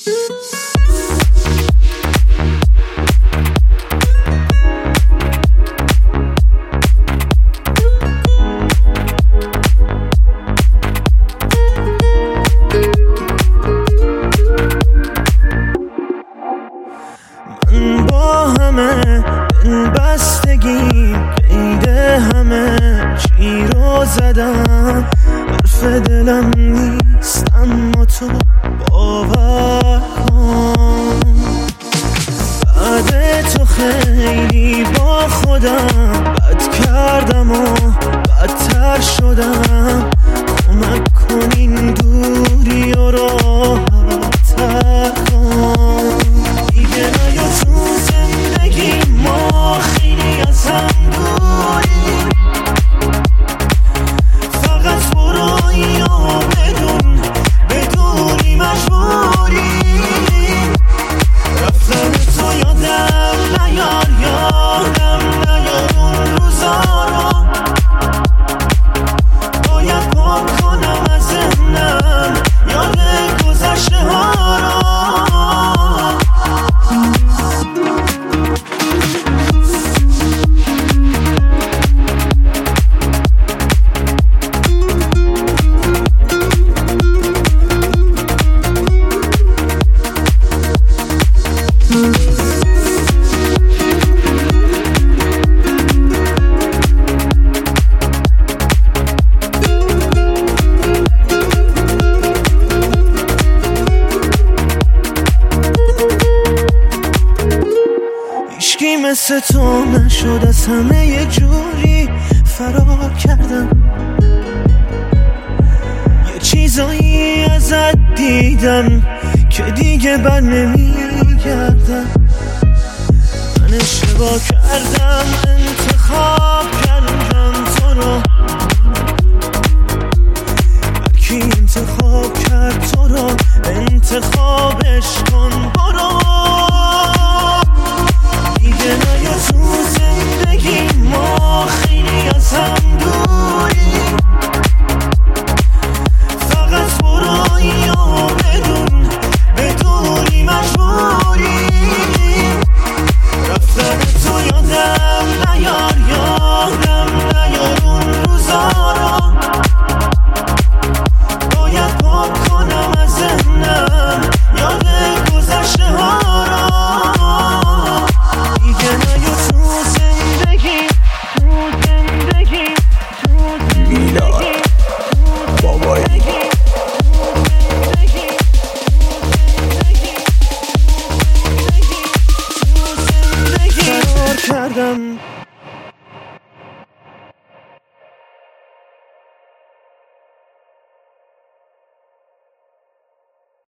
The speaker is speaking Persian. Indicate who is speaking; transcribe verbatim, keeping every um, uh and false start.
Speaker 1: من با همه دل بستگی قید همه چی رو زدم، حرف دلم نیست اما تو باور کن. بعد تو خیلی با خودم بد کردم و بدتر شدم، کمک کن این دوری و راحت تر کن. دیگه نیا تو زندگی ما خیلی از هم دوریم، فقط برو یا بدون بدونی مجبوریم. رفتن تو یادم نیار یادم نیار اون روزا رو، باید پاک کنم از ذهنم یاد گذشته ها رو. هیچکی مثل تو نشد، از همه یه جوری فرار کردم. یه چیزایی ازت دیدم که دیگه بر نمیگردم. من اشتباه کردم انتخاب کردم تو رو، هرکی انتخاب کرد تو رو انتخابش کن برو. دیگه نیا تو زندگی ما خیلی از هم دوریم، فقط برو یا بدون بدونی مجبوریم. رفتن تو یادم نیار یادم نیار اون روزا رو، باید پاک کنم از ذهنم یاد گذشته ها رو. کردم